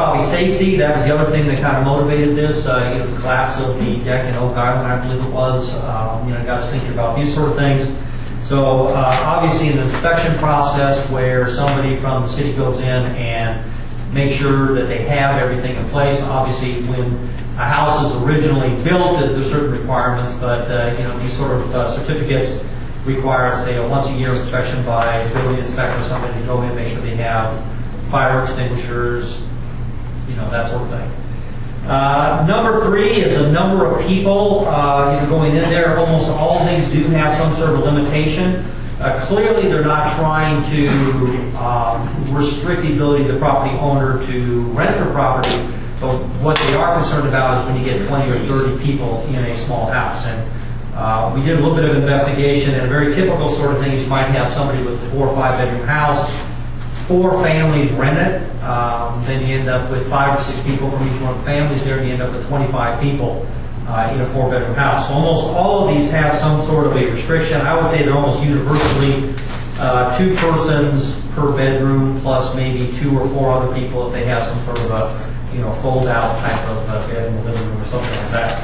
probably safety. That was the other thing that kind of motivated this. The collapse of the deck in Oak Island, I believe it was, got us thinking about these sort of things. So obviously an inspection process where somebody from the city goes in and makes sure that they have everything in place. Obviously when a house is originally built, there's certain requirements, but these sort of certificates require, say, a once-a-year inspection by a building inspector, somebody to go in and make sure they have fire extinguishers, that sort of thing. Number 3 is a number of people going in there. Almost all things do have some sort of limitation. Clearly, they're not trying to restrict the ability of the property owner to rent their property, but what they are concerned about is when you get 20 or 30 people in a small house. And we did a little bit of investigation, and a very typical sort of thing is you might have somebody with a 4 or 5 bedroom house. 4 families rent it, then you end up with 5 or 6 people from each one of the families there, and you end up with 25 people in a 4-bedroom house. So almost all of these have some sort of a restriction. I would say they're almost universally 2 persons per bedroom, plus maybe 2 or 4 other people if they have some sort of a fold-out type of bed in the living room or something like that.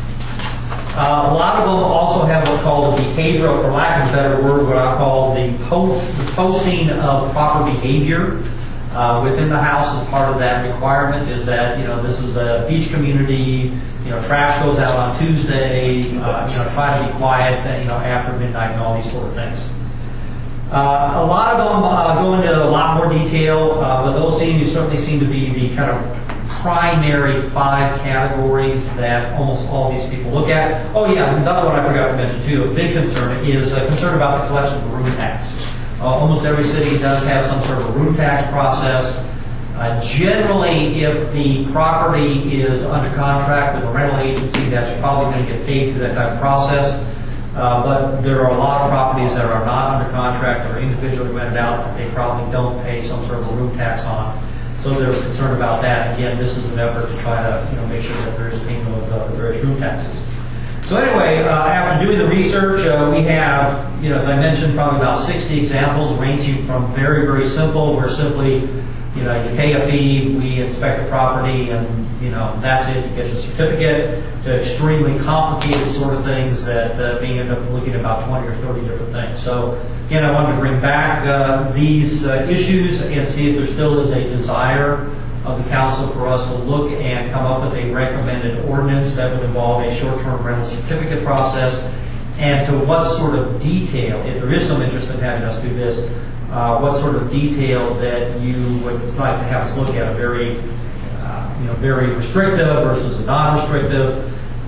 A lot of them also have what's called a behavioral, for lack of a better word, what I call the posting of proper behavior within the house as part of that requirement. Is that this is a beach community, trash goes out on Tuesday, try to be quiet, after midnight, and all these sort of things. A lot of them go into a lot more detail, but those certainly seem to be the kind of primary 5 categories that almost all these people look at. Oh yeah, another one I forgot to mention too, a big concern is a concern about the collection of the room tax. Almost every city does have some sort of a room tax process. Generally, if the property is under contract with a rental agency, that's probably going to get paid through that type of process. But there are a lot of properties that are not under contract or individually rented out that they probably don't pay some sort of a room tax on. So they're concerned about that. Again, this is an effort to try to make sure that there is payment of the various room taxes. So anyway, after doing the research, we have, as I mentioned, probably about 60 examples ranging from very, very simple, where simply, you pay a fee, we inspect the property, and that's it, you get your certificate, to extremely complicated sort of things that may end up looking at about 20 or 30 different things. So again, I wanted to bring back these issues and see if there still is a desire of the council for us to look and come up with a recommended ordinance that would involve a short-term rental certificate process, and to what sort of detail, if there is some interest in having us do this, what sort of detail that you would like to have us look at, a very, very restrictive versus a non-restrictive,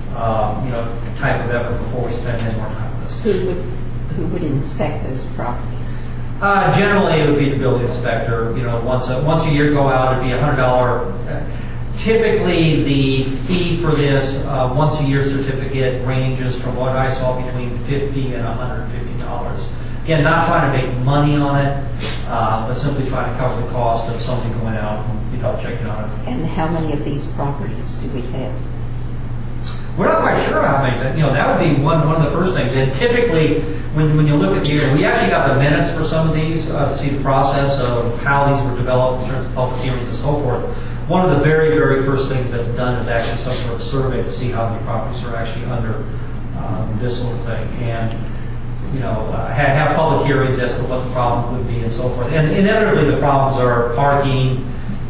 type of effort before we spend any more time on this. Who would inspect those properties? Generally, it would be the building inspector. Once a year go out, it'd be $100. Typically, the fee for this once a year certificate ranges from what I saw between $50 and $150. Again, not trying to make money on it, but simply trying to cover the cost of somebody going out and checking on it. And how many of these properties do we have? We're not quite sure how many, but that would be one of the first things. And typically, when you look at here, we actually got the minutes for some of these to see the process of how these were developed in terms of public hearings and so forth. One of the very, very first things that's done is actually some sort of survey to see how many properties are actually under this sort of thing, and have public hearings as to what the problem would be and so forth. And inevitably, the problems are parking,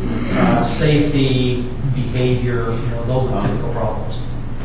safety, behavior. Those are typical problems.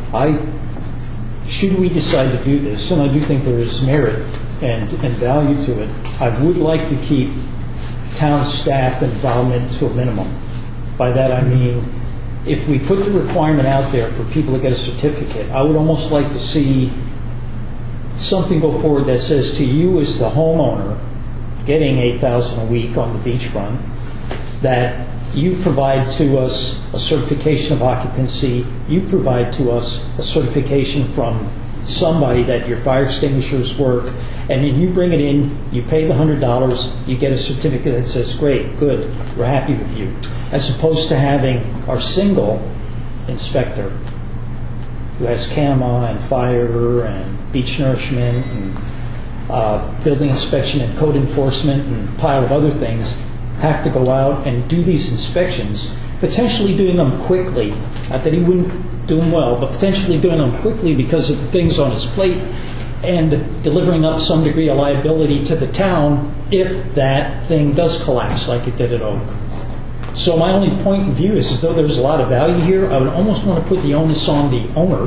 Should we decide to do this, and I do think there is merit and value to it, I would like to keep town staff involvement to a minimum. By that I mean, if we put the requirement out there for people to get a certificate, I would almost like to see something go forward that says to you as the homeowner getting $8,000 a week on the beachfront, that you provide to us a certification of occupancy, you provide to us a certification from somebody that your fire extinguishers work, and then you bring it in, you pay the $100, you get a certificate that says, great, good, we're happy with you. As opposed to having our single inspector who has CAMA and fire and beach nourishment and building inspection and code enforcement and a pile of other things, have to go out and do these inspections potentially doing them quickly. Not that he wouldn't do them well, but potentially doing them quickly because of the things on his plate and delivering up some degree of liability to the town if that thing does collapse like it did at Oak. So my only point of view is, as though there's a lot of value here, I would almost want to put the onus on the owner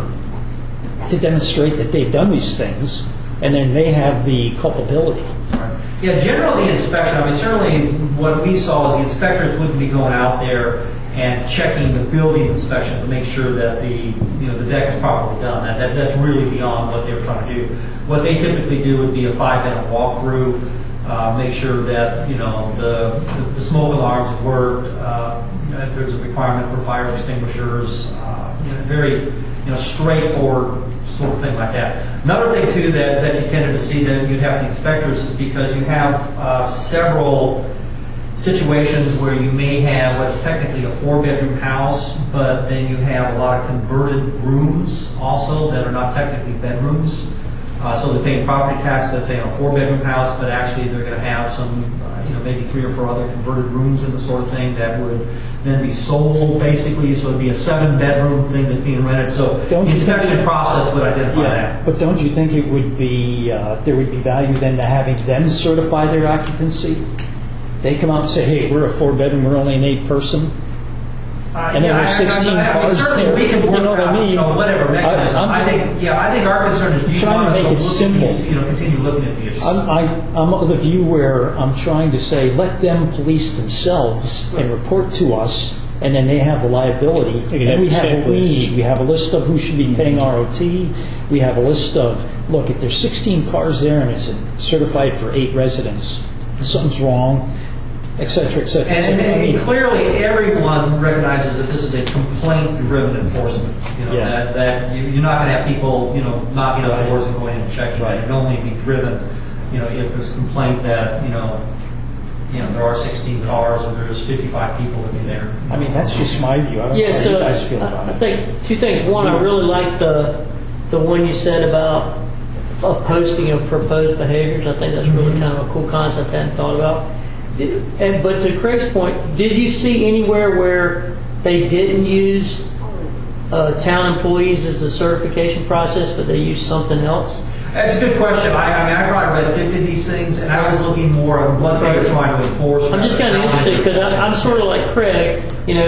to demonstrate that they've done these things, and then they have the culpability. Yeah, generally inspection, I mean, certainly what we saw is the inspectors wouldn't be going out there and checking the building inspection to make sure that the deck is properly done. That's really beyond what they're trying to do. What they typically do would be a 5-minute walkthrough, make sure that the smoke alarms work, if there's a requirement for fire extinguishers, very straightforward sort of thing like that. Another thing too that you tended to see that you'd have the inspectors is because you have several situations where you may have what is technically a 4-bedroom house, but then you have a lot of converted rooms also that are not technically bedrooms. So they're paying property tax, let's say, on a 4-bedroom house, but actually they're going to have some, maybe 3 or 4 other converted rooms and the sort of thing that would then be sold, basically. So it'd be a 7-bedroom thing that's being rented. So the inspection process would identify that. But don't you think it would be there would be value then to having them certify their occupancy? They come out and say, "Hey, we're a 4-bedroom. We're only an 8-person." And there were 16 cars there. We can work you know what I mean? Whatever mechanism. I think our concern is trying to make it simple. Continue looking at these. I'm of the view where I'm trying to say, let them police themselves and report to us, and then they have the liability. And we have what we need. We have a list of who should be paying ROT. We have a list of, look, if there's 16 cars there and it's certified for 8 residents, something's wrong. Et cetera, et cetera. And clearly, everyone recognizes that this is a complaint-driven enforcement. That you're not going to have people, knocking on doors and going in and checking. Right. It can only be driven, if there's a complaint that, there are 16 cars or there's 55 people living there. I mean, that's just my view. I don't know how you guys feel about it. I think 2 things. One, I really like the one you said about a posting of proposed behaviors. I think that's really kind of a cool concept I hadn't thought about. But to Craig's point, did you see anywhere where they didn't use town employees as the certification process, but they used something else? That's a good question. I probably read 50 of these things, and I was looking more at what they were trying to enforce. I'm just kind of interested because I'm sort of like Craig.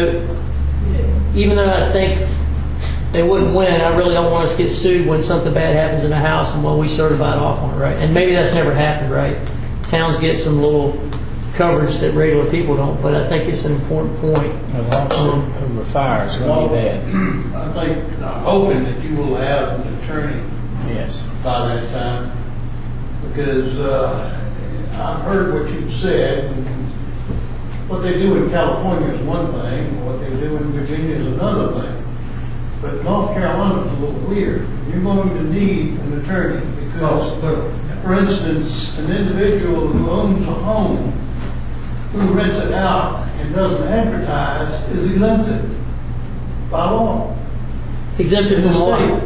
Even though I think they wouldn't win, I really don't want us to get sued when something bad happens in a house and when we certified off on it, right? And maybe that's never happened, right? Towns get some little coverage that regular people don't, but I think it's an important point. Of the fire is going to be bad. I think, I'm hoping that you will have an attorney by that time, because I've heard what you've said. What they do in California is one thing, what they do in Virginia is another thing. But North Carolina is a little weird. You're going to need an attorney because, for instance, an individual who owns a home who rents it out and doesn't advertise is exempted by law. Exempted from what?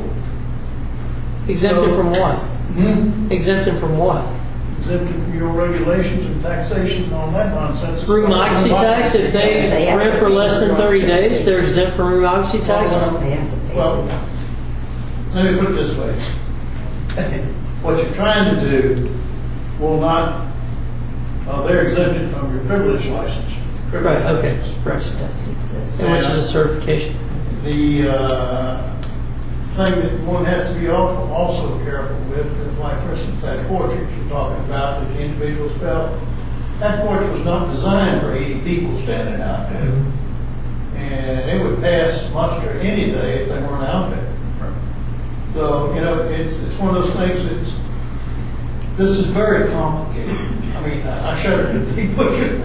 Exempted from what? Exempted from what? Exempted from your regulations and taxation and all that nonsense. Room occupancy tax, if they rent for less than 30 days, they're exempt from room occupancy tax? Well, let me put it this way. What you're trying to do will not, they're exempted from your privilege license. Right, okay. Right. Doesn't exist. And which is a certification. The thing that one has to be also careful with is, like, for instance, that porch that you're talking about that the individuals felt. That porch was not designed for 80 people standing out there. And it would pass muster any day if they weren't out there. So, it's one of those things this is very complicated. I mean, I shudder to think what you're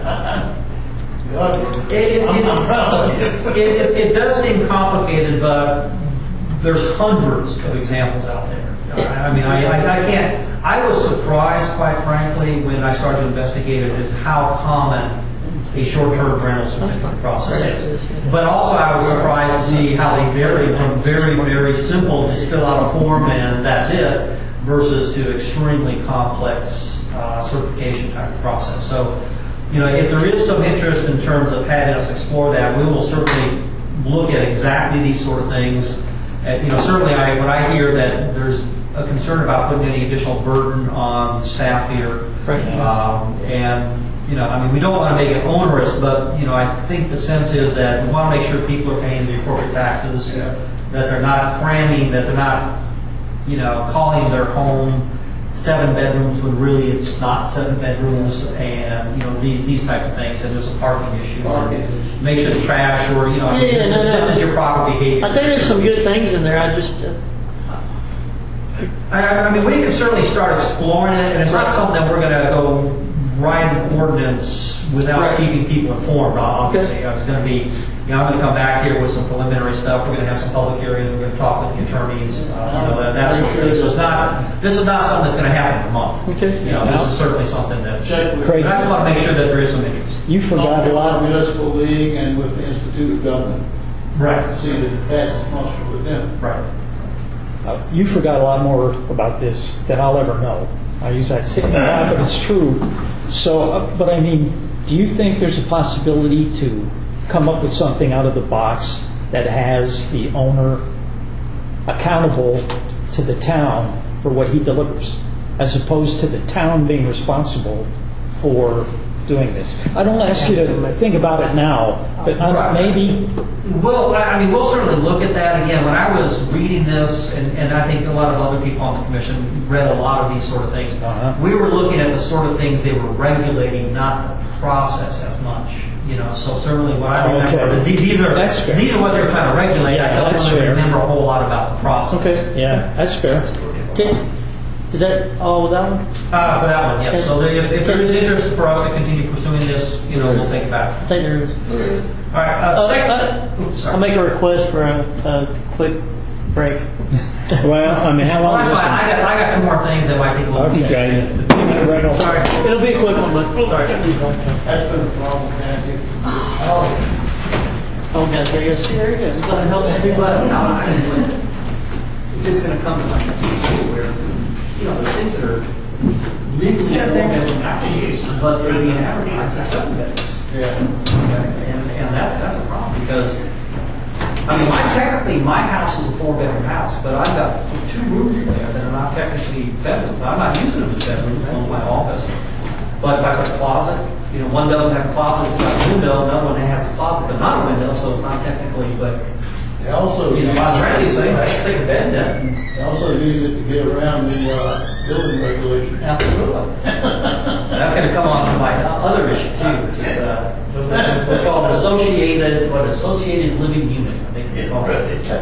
I'm proud of you. It does seem complicated, but there's hundreds of examples out there. I can't. I was surprised, quite frankly, when I started to investigate it, is how common a short-term rental certificate process is. But also, I was surprised to see how they vary from very, very simple, just fill out a form and that's it, versus to extremely complex certification type of process. So, if there is some interest in terms of having us explore that, we will certainly look at exactly these sort of things. Certainly when I hear that there's a concern about putting any additional burden on the staff here, and we don't want to make it onerous, but I think the sense is that we want to make sure people are paying the appropriate taxes, that they're not cramming, that they're not calling their home 7 bedrooms when really it's not 7 bedrooms, and these type of things, and there's a parking issue. Make sure the trash, or this is your proper behavior. I think there's some good things in there. I just. We can certainly start exploring it, and it's not something that we're going to go write an ordinance without keeping people informed. Obviously, it's going to be. I'm going to come back here with some preliminary stuff. We're going to have some public hearings. We're going to talk with the attorneys. That sort of thing. So this is not something that's going to happen in a month. Okay. This is certainly something that. Craig, I just want to make sure that there is some interest. You forgot a lot. Municipal League and with the Institute of Government. Right. See that it passes muster with them. Right. You forgot a lot more about this than I'll ever know. I use that statement a lot, but it's true. So, but do you think there's a possibility to come up with something out of the box that has the owner accountable to the town for what he delivers, as opposed to the town being responsible for doing this? I don't ask you to think about it now, but maybe. Well, we'll certainly look at that again. When I was reading this, and I think a lot of other people on the commission read a lot of these sort of things, we were looking at the sort of things they were regulating, not the process as much. So certainly what I remember, these are what they're trying to regulate. I don't really remember a whole lot about the process. Okay, yeah, that's fair. Okay. Is that all with that one? For that one, yes. Okay. So if there is interest for us to continue pursuing this, we'll think about it. I think there is. All right. I'll make a request for a quick break. Well, how long is this? I got 2 more things that might take a little bit. Okay. Sorry. It'll be a quick one, but sorry. That's been a problem, Andy. Oh, guys, there you go. See, there you go. You're going to help everybody. It's going to come to my next issue where, the things that are legally 4 bedrooms, but they're being advertised as 7 bedrooms. And that's a problem because, technically my house is a 4-bedroom house, but I've got 2 rooms in there that are not technically bedrooms. I'm not using them as bedrooms, one's my office. But if I put a closet, one doesn't have a closet, it's got a window, another one has a closet but not a window, so it's not technically, but They also I was ready to say, let's take a bed then. They also use it to get around the building regulations. Absolutely. That's going to come on to my other issue too, which is what's called an associated living unit. I think it's called.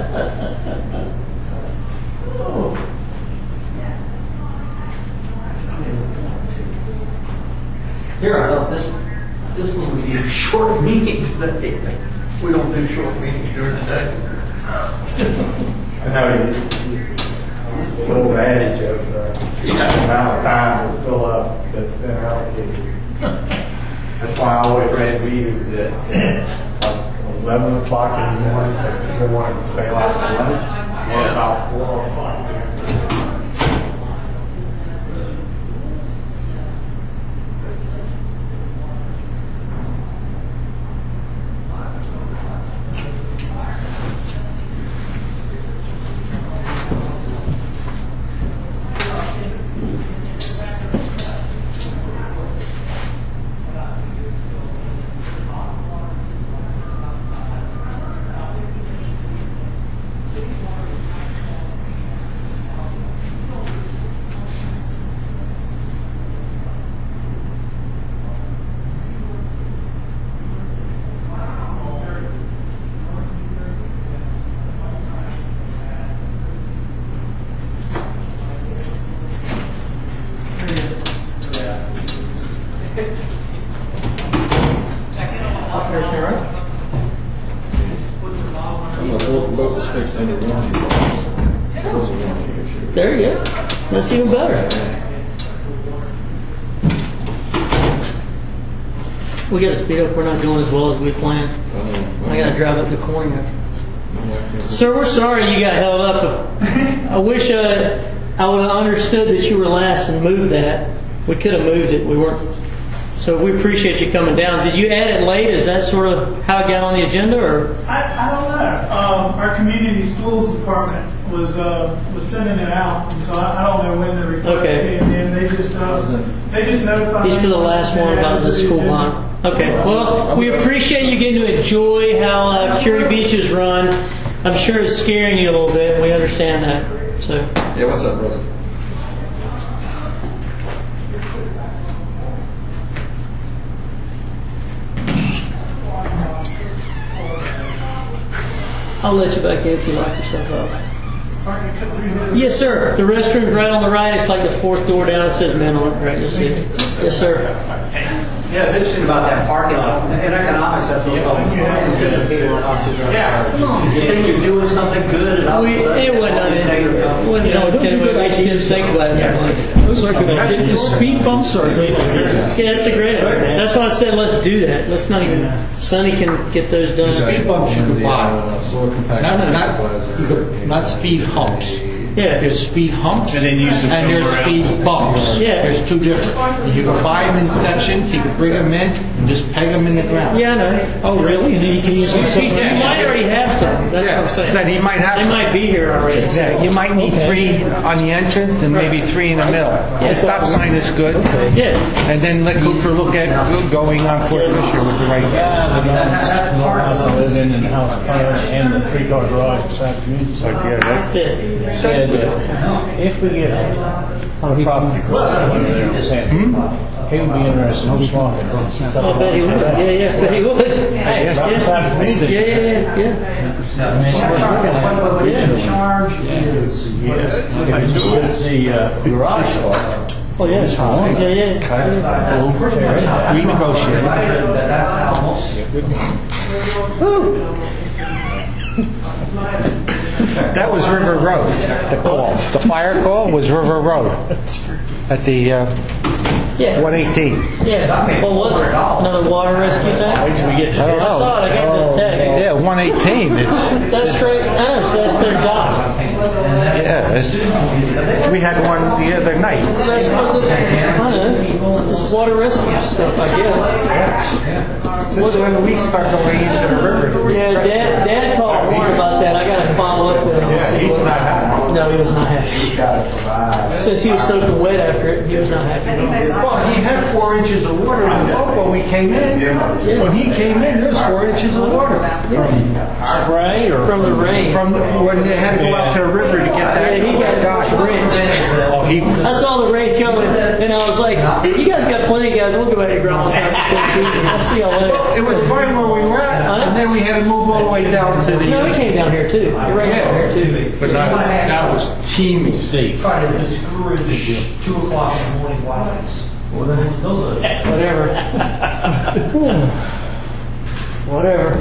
Here, I thought this one would be a short meeting today. We don't do short meetings during the day. I know the old adage of the amount of time will fill up that's been allocated. That's why I always read meetings at like 11 o'clock in the morning if people want to bail out for lunch, or about 4 o'clock. There you go. That's even better. We got to speed up. We're not doing as well as we planned. I got to drive up the corner. Sir, we're sorry you got held up. I wish I would have understood that you were last and moved that. We could have moved it. We weren't So we appreciate you coming down. Did you add it late? Is that sort of how it got on the agenda, or? I don't know. Our community schools department was sending it out, and so I don't know when the request came in. They just notified. He's for the last one about the school bond. Okay. Well, we appreciate you getting to enjoy how Curie Beach is run. I'm sure it's scaring you a little bit, and we understand that. So. Yeah, what's up, brother? I'll let you back in if you lock yourself up. Yes, sir. The restroom's right on the right. It's like the fourth door down. It says men on it. Right, you'll see it. Yes, sir. Yeah, it's interesting about that parking lot. In economics, that's what's anticipated. You think you're doing something good, and all of a sudden, It wasn't we just didn't think about it. Those are good ideas. Speed bumps are Yeah, that's a great idea. That's why I said let's do that. Let's not even. Sonny can get those done. Speed bumps you could buy. Not speed humps. Yeah. There's speed humps And then use them and there's around. speed bumps. Yeah. There's two different. You can buy them in sections. You can bring them in and just peg them in the ground. Yeah, I know. Oh, really? And then you can use them. You might already have some. That's what I'm saying. Then you might have They some. might be here already. Yeah, you might need 3 on the entrance and maybe 3 in the middle. The stop sign is good. Yeah. And then let Cooper look at going on Fort Fisher with the right. House I live in and the house and the 3-car garage beside the community center. Yeah. Said that if we get a property across over there on Sandy, he would be interested in swapping. I bet he would. Yeah, bet he would. Hey, Yes, that's how it is. yeah. The charge is. The garage door. Oh, yeah. Yeah. We negotiate. That's almost. That was River Road, the call. The fire call was River Road at the Yeah. 118. Yeah. What was it? Another water rescue thing? Wait till we get I don't I saw know. it. I got the text. Yeah, 118. That's straight. I know. So that's their job. We had one the other night. That's what I know. This water rescue stuff, I guess. This is when we start going into the river. Yeah, Dad called Warren about that. I got to follow up with him. Yeah, he's not happy. No, he was not happy. Since he was soaking wet after it, he was not happy. Well, he had 4 inches of water in the boat when we came in. When he came in, there was 4 inches of water. spray or From the rain. From when they had to go out to the river to get that. Yeah, he got drenched. Oh, he was. I saw the rain coming, and I was like, you guys got plenty, guys. We'll go back to Grandma's house. I'll see y'all later. It was fine where we were at, and then we had to move all the way down to the. No, he came down here too. You're right down here too. but that was teeny steep. Try to discourage 2 o'clock in the morning walks. Well, then, those are. Whatever. Whatever.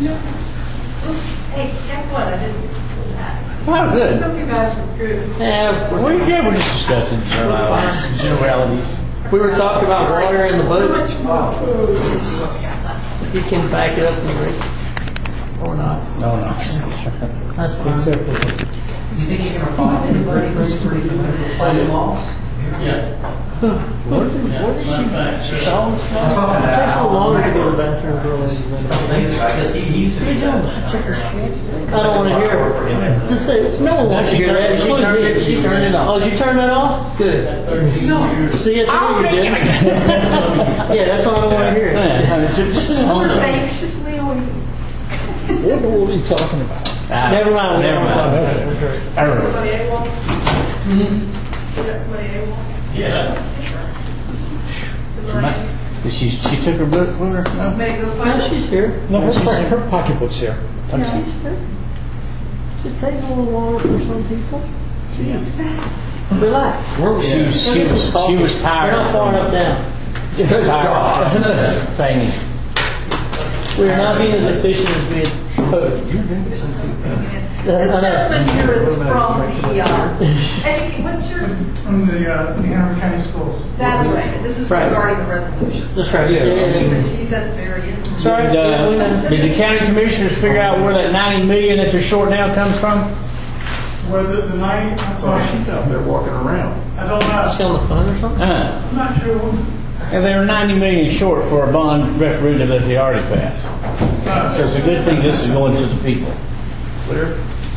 Hey, guess what? I didn't. Oh, good. I hope you guys were good. Yeah, We're just discussing generalities. we were talking about water in the How boat. much more? You can back it up and race. Or not. No. That's fine. You think you can find anybody who's pretty familiar with playing laws? Yeah. Where did she That's what It takes a little longer to go to the bathroom for a lady. I guess he used to be. I don't want to hear it. No one wants to hear that. She turned it off. Oh, did you turn that off? Good. See it through, you did. Yeah, that's why I don't want to hear it. Just We're anxiously waiting. What are you talking about? Never mind. Never mind. I remember. Somebody able? Got somebody able? Yeah. She took her book with her? No? May I go find No, it? she's here. No, her pocketbook's here. She's here. Just takes a little longer for some people. Relax. She was tired. We're not far enough down. Thingy. We're not being as efficient as we had hoped. This gentleman here is from the, what's your, From the New Hanover County Schools. that's right, this is Right. regarding the resolution. That's right. Yeah. She's at the very end. Sorry. Did the county commissioners figure out where that $90 million that they're short now comes from? Where the 90, I'm sorry, She's out there walking around. I don't know. She on the phone or something? I'm not sure. And they were 90 million short for a bond referendum that they already passed. So it's a good thing this is going to the people. Clear?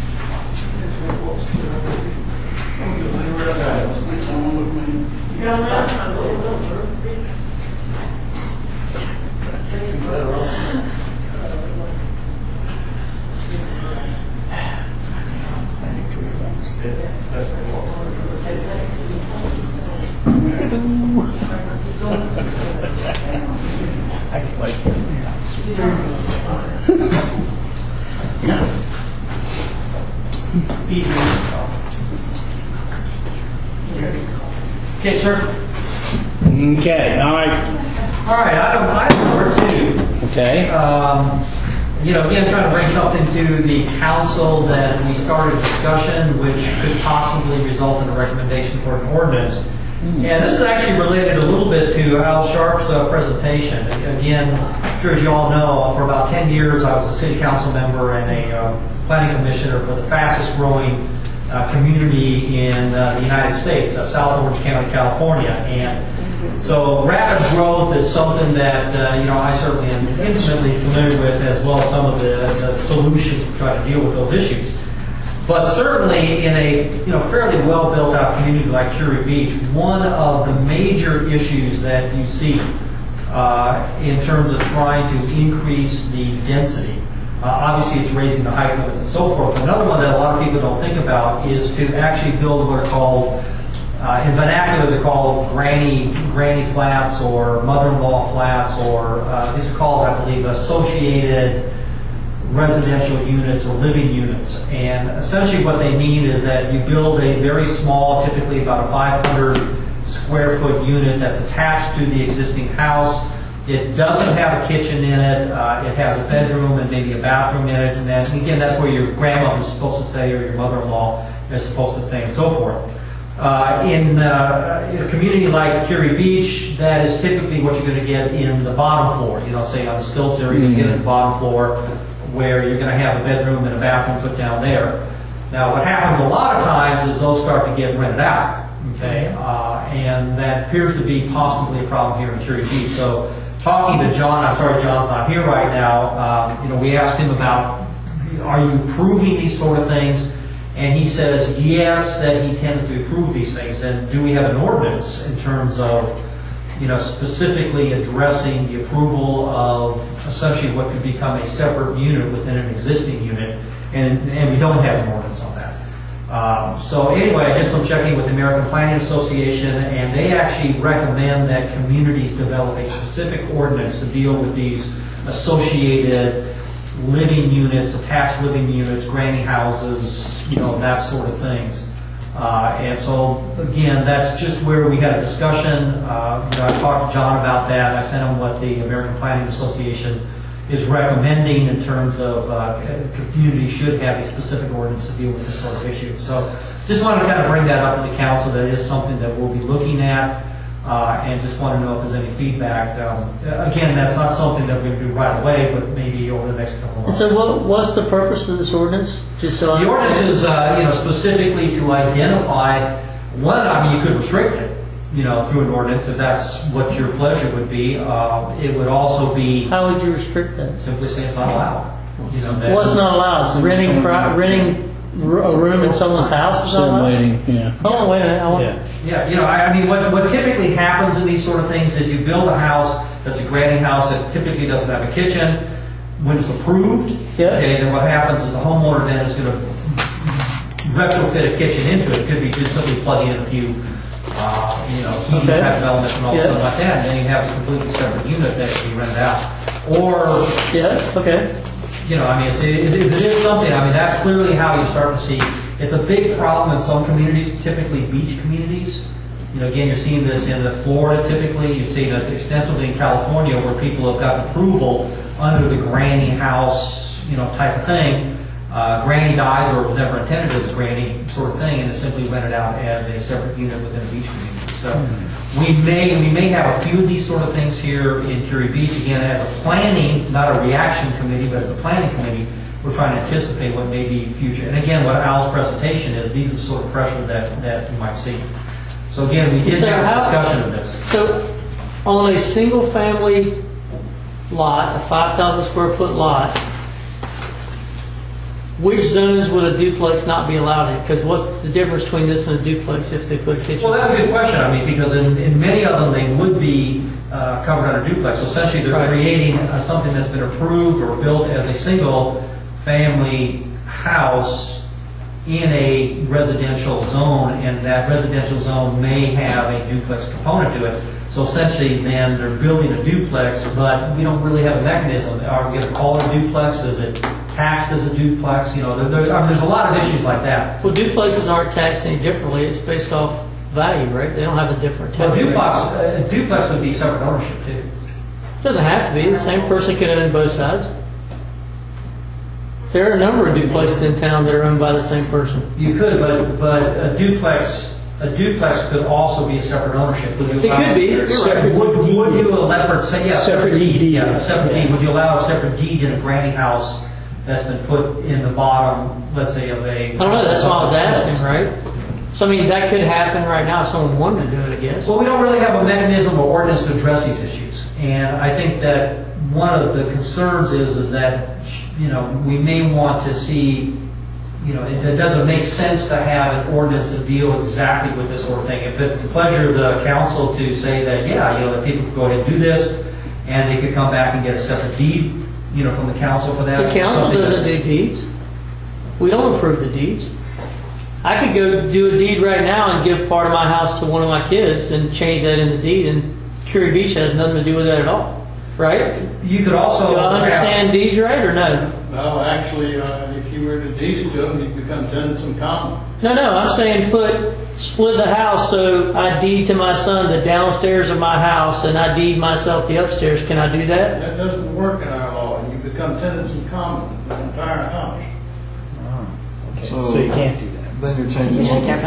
Okay, sir. Okay, all right. All right, item number 2. Okay. Again, trying to bring something to the council that we started a discussion which could possibly result in a recommendation for an ordinance. And this is actually related a little bit to Al Sharp's presentation. Again, I'm sure as you all know, for about 10 years I was a city council member and a planning commissioner for the fastest growing community in the United States, South Orange County, California. And so rapid growth is something that I certainly am intimately familiar with, as well as some of the solutions to try to deal with those issues. But certainly in a fairly well built out community like Curie Beach, one of the major issues that you see in terms of trying to increase the density, obviously it's raising the height limits and so forth. Another one that a lot of people don't think about is to actually build what are called, in vernacular they're called granny flats or mother-in-law flats, or these are called, I believe, associated residential units or living units. And essentially what they mean is that you build a very small, typically about a 500 square foot unit that's attached to the existing house. It doesn't have a kitchen in it. It has a bedroom and maybe a bathroom in it. And then again, that's where your grandmother is supposed to stay or your mother-in-law is supposed to stay and so forth. In a community like Curie Beach, that is typically what you're going to get in the bottom floor. Say on the stilts area, you get in the bottom floor where you're going to have a bedroom and a bathroom put down there. Now, what happens a lot of times is those start to get rented out, okay? And that appears to be possibly a problem here in Curie Beach. So, talking to John, I'm sorry John's not here right now, we asked him about, are you approving these sort of things? And he says, yes, that he tends to approve these things. And do we have an ordinance in terms of, specifically addressing the approval of essentially what could become a separate unit within an existing unit? And we don't have an ordinance on that. So anyway, I did some checking with the American Planning Association, and they actually recommend that communities develop a specific ordinance to deal with these associated living units, attached living units, granny houses, that sort of things. And so, again, that's just where we had a discussion. I talked to John about that. I sent him what the American Planning Association is recommending in terms of communities should have a specific ordinance to deal with this sort of issue. So just wanted to kind of bring that up to the council. That is something that we'll be looking at. And just want to know if there's any feedback. Again, that's not something that we're going to do right away, but maybe over the next couple of months. So what's the purpose of this ordinance? Just so the ordinance is specifically to identify one. You could restrict it, through an ordinance if that's what your pleasure would be. It would also be. How would you restrict that? Simply say it's not allowed. What's not allowed? Renting a room in someone's house is not allowed? Yeah. Hold on, wait a minute. Yeah, what typically happens in these sort of things is you build a house that's a granny house that typically doesn't have a kitchen. When it's approved, then what happens is the homeowner then is going to retrofit a kitchen into it. It could be just simply plugging in a few, heating type elements and all stuff like that. And then you have a completely separate unit that can be rented out. Or, it is something. That's clearly how you start to see. It's a big problem in some communities, typically beach communities. Again, you're seeing this in Florida typically. You've seen it extensively in California where people have got approval under the granny house, type of thing. Granny dies or was never intended as a granny sort of thing, and is simply rented out as a separate unit within a beach community. So we may have a few of these sort of things here in Curie Beach. Again, as a planning, not a reaction committee, but as a planning committee, we're trying to anticipate what may be future. And again, what Al's presentation is, these are the sort of pressures that you might see. So again, we did have a discussion of this. So on a single-family lot, a 5,000 square foot lot, which zones would a duplex not be allowed in? Because what's the difference between this and a duplex if they put a kitchen? Well, that's a good question. I mean, because in many of them, they would be covered under duplex. So essentially, they're creating something that's been approved or built as a single-family house in a residential zone, and that residential zone may have a duplex component to it. So essentially, then they're building a duplex, but we don't really have a mechanism. Are we going to call it a duplex? Is it taxed as a duplex? You know, there's a lot of issues like that. Well, duplexes aren't taxed any differently. It's based off value, right? They don't have a different tax Well, rate. duplex would be separate ownership too. Doesn't have to be. The same person could own both sides. There are a number of duplexes in town that are owned by the same person. You could, but a duplex could also be a separate ownership. Would you It allow- could be. You're right. Would you allow, say, yeah, Separate deed. Yeah, a separate deed. Would you allow a separate deed in a granny house that's been put in the bottom, let's say, of a? I don't know. That's what I was asking, right? So, I mean, that could happen right now if someone wanted to do it, I guess. Well, we don't really have a mechanism or ordinance to address these issues. And I think that one of the concerns is that, you know, we may want to see, you know, it doesn't make sense to have an ordinance to deal exactly with this sort of thing. If it's the pleasure of the council to say that, yeah, you know, that people could go ahead and do this, and they could come back and get a separate deed, you know, from the council for that. The council doesn't do deeds. We don't approve the deeds. I could go do a deed right now and give part of my house to one of my kids and change that in the deed, and Curie Beach has nothing to do with that at all, right? You could also. Do I understand deeds right or no? Well, actually, if you were to deed it to them, you'd become tenants in common. No, I'm saying split the house so I deed to my son the downstairs of my house and I deed myself the upstairs. Can I do that? That doesn't work in our law. You become tenants in common, the entire house. Okay, so you can't do that. Then you're changing.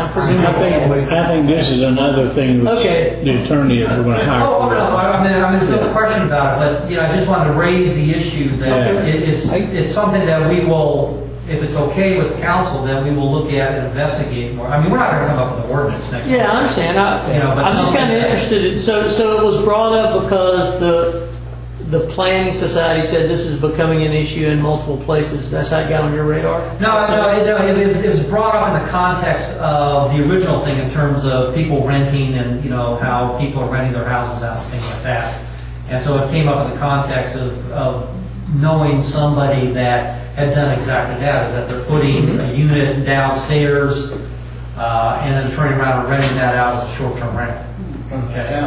I think this is another thing which the attorney is going to hire. Oh, no, I mean, there's no question about it, but, you know, I just wanted to raise the issue that it's something that we will, if it's okay with the council, then we will look at and investigate more. I mean, we're not going to come up with an ordinance next Yeah, month. I understand. But I'm just something kind of that- interested. So it was brought up because the planning society said this is becoming an issue in multiple places. That's how it got on your radar? No, it was brought up in the context of the original thing in terms of people renting and, you know, how people are renting their houses out and things like that. And so it came up in the context of knowing somebody that had done exactly that, is that they're putting a unit downstairs and then turning around and renting that out as a short-term rental. Okay,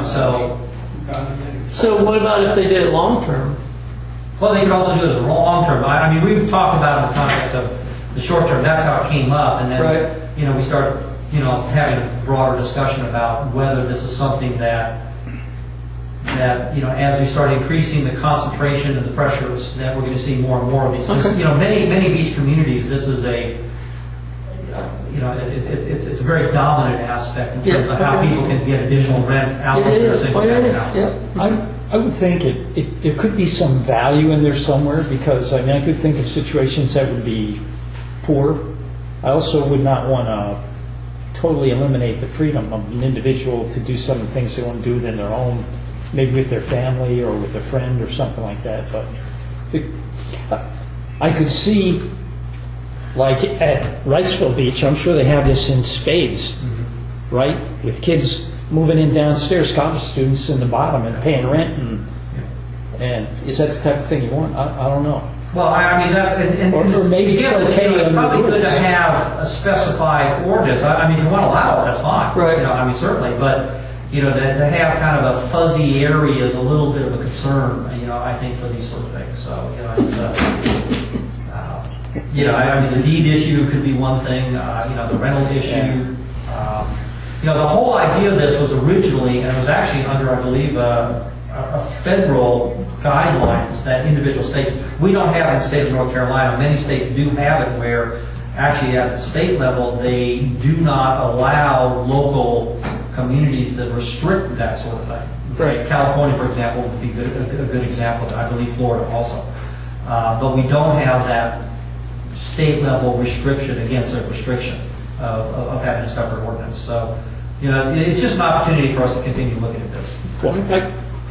So what about if they did it long term? Well, they could also do it as a long-term. I mean, we've talked about it in the context of the short-term. That's how it came up. And then, you know, we started, you know, having a broader discussion about whether this is something that, you know, as we start increasing the concentration and the pressures, that we're going to see more and more of these. Okay. You know, many beach communities, this is a, you know, it's a very dominant aspect in terms of how people can get additional rent out of their single-family house. I would think there could be some value in there somewhere, because I mean, I could think of situations that would be poor. I also would not want to totally eliminate the freedom of an individual to do some of the things they want to do within their own, maybe with their family or with a friend or something like that. But I could see, like at Wrightsville Beach, I'm sure they have this in spades, right? With kids moving in downstairs, college students in the bottom and paying rent, and is that the type of thing you want? I don't know. Well, I mean, that's... Or maybe it's okay. It's probably under good to rules. have a specified ordinance. I mean, if you want to allow it, that's fine. Right. You know, I mean, certainly. But, you know, to have kind of a fuzzy area is a little bit of a concern, you know, I think, for these sort of things. So, you know, it's you know, I mean, the deed issue could be one thing, you know, the rental issue. You know, the whole idea of this was originally, and it was actually under, I believe, a federal guidelines that individual states, we don't have in the state of North Carolina. Many states do have it where actually at the state level they do not allow local communities to restrict that sort of thing. Right. California, for example, would be a good example. I believe Florida also. But we don't have that state level restriction against a restriction of having a separate ordinance. So, you know, it's just an opportunity for us to continue looking at this. Well,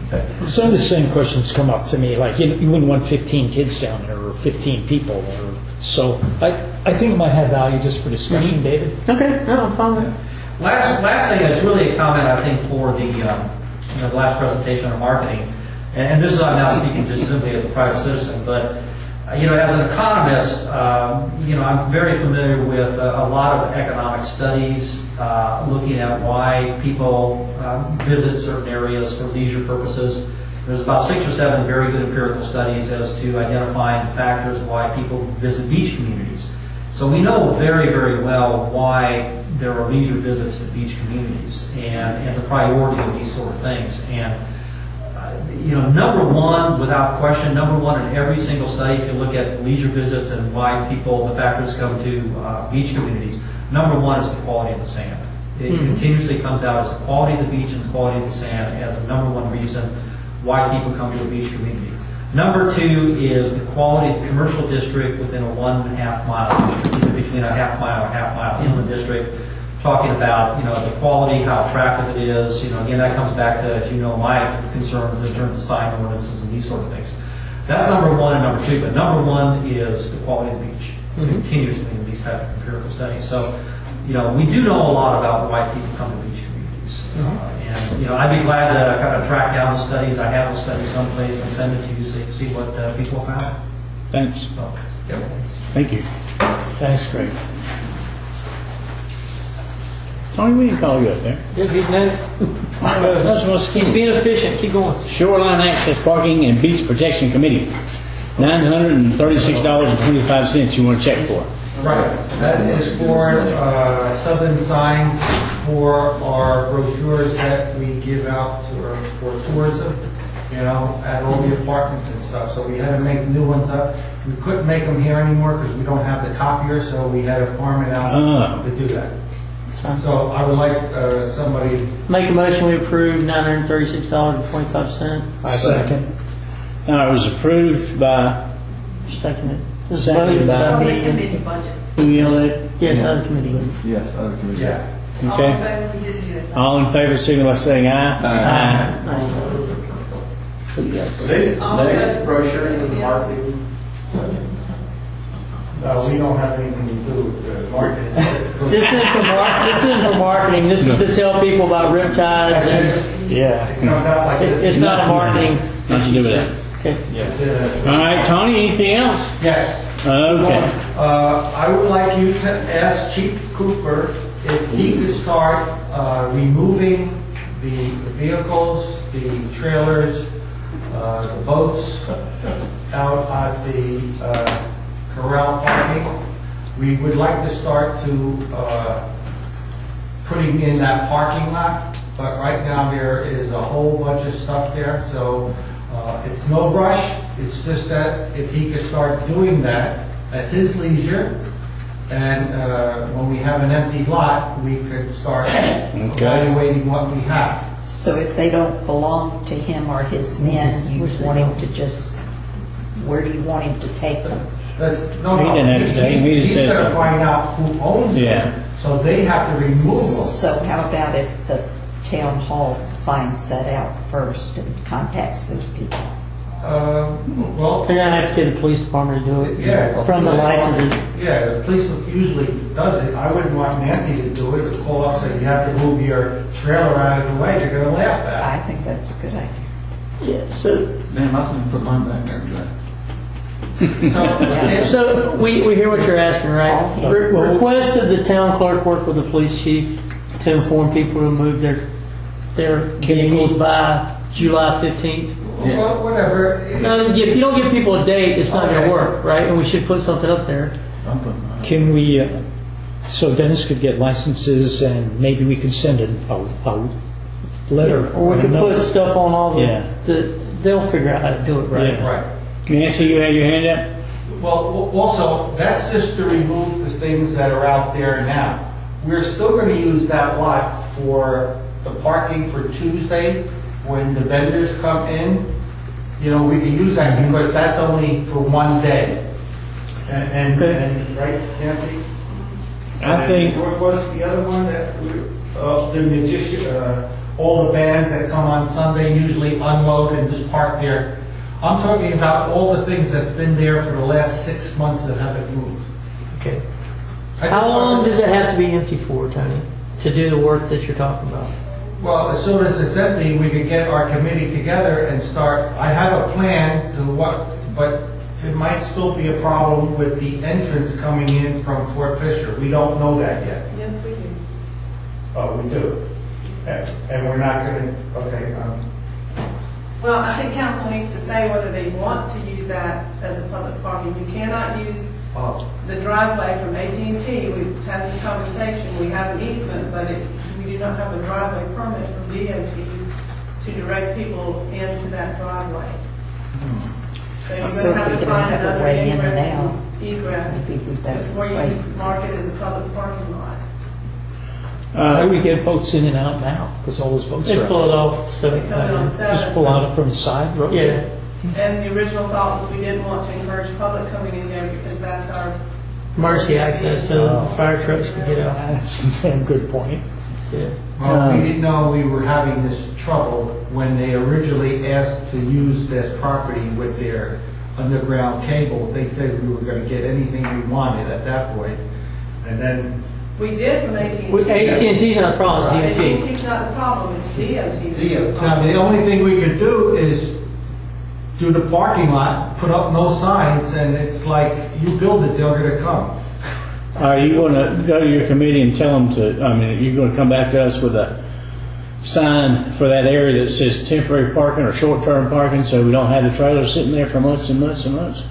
Some of the same questions come up to me, like you wouldn't want 15 kids down there or 15 people. So I think it might have value just for discussion, David. Okay, no, I'm fine with it. Last thing, it's really a comment, I think, for the last presentation on marketing. And this is, I'm now speaking just simply as a private citizen, but as an economist, I'm very familiar with a lot of economic studies looking at why people visit certain areas for leisure purposes. There's about 6 or 7 very good empirical studies as to identifying factors why people visit beach communities. So we know very, very well why there are leisure visits to beach communities and the priority of these sort of things. And number one, without question, number one in every single study, if you look at leisure visits and why the factors come to beach communities, number one is the quality of the sand. It continuously comes out as the quality of the beach and the quality of the sand as the number one reason why people come to a beach community. Number two is the quality of the commercial district within a 1.5 mile district, either between a half mile inland district. Talking about the quality, how attractive it is. Again, that comes back to, as my concerns in terms of sign ordinances and these sort of things. That's number one and number two. But number one is the quality of the beach, continuously in these type of empirical studies. So, we do know a lot about why people come to beach communities. And I'd be glad to kind of track down the studies. I have the studies someplace and send it to you so you can see what people found. Thanks. So, yeah. Thank you. Thanks, Craig. Tony, we didn't call you up there. He's being efficient. Keep going. Shoreline Access Parking and Beach Protection Committee, $936.25 you want to check for. Right, that is for southern signs for our brochures that we give out for tourism, at all the apartments and stuff. So we had to make new ones up. We couldn't make them here anymore because we don't have the copier, so we had to farm it out to do that. So I would like somebody... Make a motion, we approve $936.25. Second. Now, it was approved by... Second. This is Seconded voted by- by Public me. committee budget. Who yelled at? Yes, other committee. Yes, other committee. Yeah. Okay. We did do it. All in favor, signal by saying aye. This brochure is the marketing. We don't have anything to do with the marketing. This isn't for marketing. This is to tell people about riptides. And Yeah. It comes out like this. it's not a marketing. Nothing to do with that. Okay. All right, Tony, anything else? Yes. Okay. I would like you to ask Chief Cooper if he could start removing the vehicles, the trailers, the boats out at the corral parking. We would like to start to putting in that parking lot, but right now there is a whole bunch of stuff there, so it's no rush. It's just that if he could start doing that at his leisure, and when we have an empty lot, we could start evaluating what we have. So if they don't belong to him or his men, you want him to just, where do you want him to take them? That's, He didn't have to take them. He just He's says going to so. find out who owns them, so they have to remove them. So how about if the town hall finds that out first and contacts those people? Well, They're going to have to get the police department to do it. yeah. From the licenses. Yeah, the police usually does it. I wouldn't want Nancy to do it, or call up and say, you have to move your trailer out of the way. They're going to laugh at I think that's a good idea. Yeah. So Damn, I can put mine back there today. it. So we hear what you're asking, right? Yeah. Request that the town clerk work with the police chief to inform people to move their vehicles by July 15th. Well, whatever. Now, if you don't give people a date, it's not going to work, right? And we should put something up there. I'm putting mine. Can we, so Dennis could get licenses and maybe we could send a letter. Or we could put stuff on all Yeah. they'll figure out how to do it, right? Yeah. Right. Nancy, you had your hand up? Well, also, that's just to remove the things that are out there now. We're still going to use that lot for the parking for Tuesday when the vendors come in. We can use that because that's only for one day. And right, Nancy? I think- What was the other one that, the magician, all the vans that come on Sunday usually unload and just park there. I'm talking about all the things that's been there for the last 6 months that haven't moved. Okay. How long does it have to be empty for, Tony, to do the work that you're talking about? Well, as soon as it's empty, we could get our committee together and start. I have a plan to what, but it might still be a problem with the entrance coming in from Fort Fisher. We don't know that yet. Yes, we do. Oh, we do. And we're not going to, okay. Well, I think council needs to say whether they want to use that as a public parking. You cannot use the driveway from AT&T. We've had this conversation. We have an easement, but we do not have a driveway permit from DOT to direct people into that driveway. So you're So going to if have we to don't find have a another way in and ingress out, and egress maybe we better before you wait. can mark it as a public parking lot. How do we get boats in and out now? Because all those boats They are pull out. it off, so They come in on Just 7th. pull out from the side road? yeah. And the original thought was we didn't want to encourage public coming in there because that's our Emergency access so the fire trucks can get out. That's a damn good point. Yeah. Well, we didn't know we were having this trouble when they originally asked to use this property with their underground cable. They said we were going to get anything we wanted at that point. And then We did from AT&T. AT&T's not a problem, it's DOT. AT&T's not the problem, it's DOT. now the only thing we could do is do the parking lot, put up no signs, and it's like, you build it, they're going to come. Are you going to go to your committee and tell them to, I mean, are you going to come back to us with a sign for that area that says temporary parking or short-term parking so we don't have the trailers sitting there for months and months and months?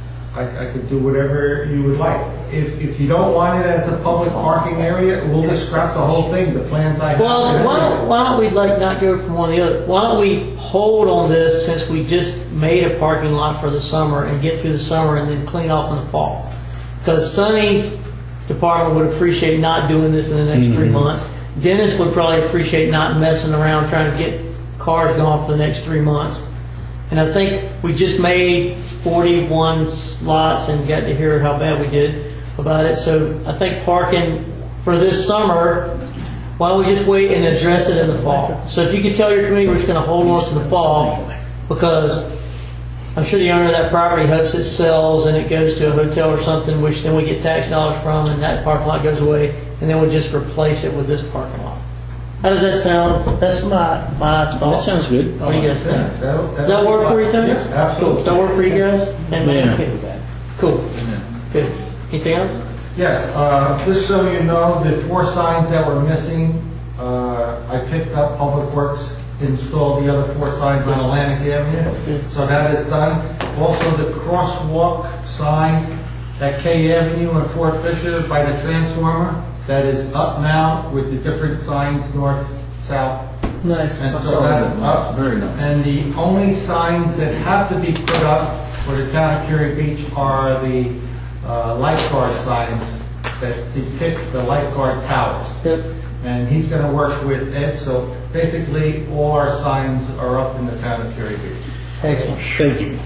I could do whatever you would like. If you don't want it as a public parking area, we'll just scrap the whole thing, the plans I have. Well, why don't we like not go from one to the other? Why don't we hold on this since we just made a parking lot for the summer and get through the summer and then clean off in the fall? Because Sonny's department would appreciate not doing this in the next 3 months. Dennis would probably appreciate not messing around trying to get cars going for the next 3 months. And I think we just made 41 slots and got to hear how bad we did about it. So I think parking for this summer, why don't we just wait and address it in the fall? So if you could tell your committee we're just going to hold on to the fall, because I'm sure the owner of that property hopes it sells and it goes to a hotel or something, which then we get tax dollars from, and that parking lot goes away, and then we'll just replace it with this parking lot. How does that sound? That's my thought. That sounds good. What do you guys think? That'll Does that work for you, Tony? Yes, absolutely. Does that work for you guys? And Yeah. okay. Cool. Good. Anything else? Yes, just so you know, the 4 signs that were missing, I picked up Public Works, installed the other 4 signs on Atlantic Avenue, so that is done. Also, the crosswalk sign at K Avenue and Fort Fisher by the transformer, that is up now with the different signs, north, south, Nice. and so that is up. Very nice. And the only signs that have to be put up for the town of Curie Beach are the lifeguard signs that depict the lifeguard towers. Yep. And he's going to work with Ed, so basically all our signs are up in the town of Curie Beach. Excellent. Thank you.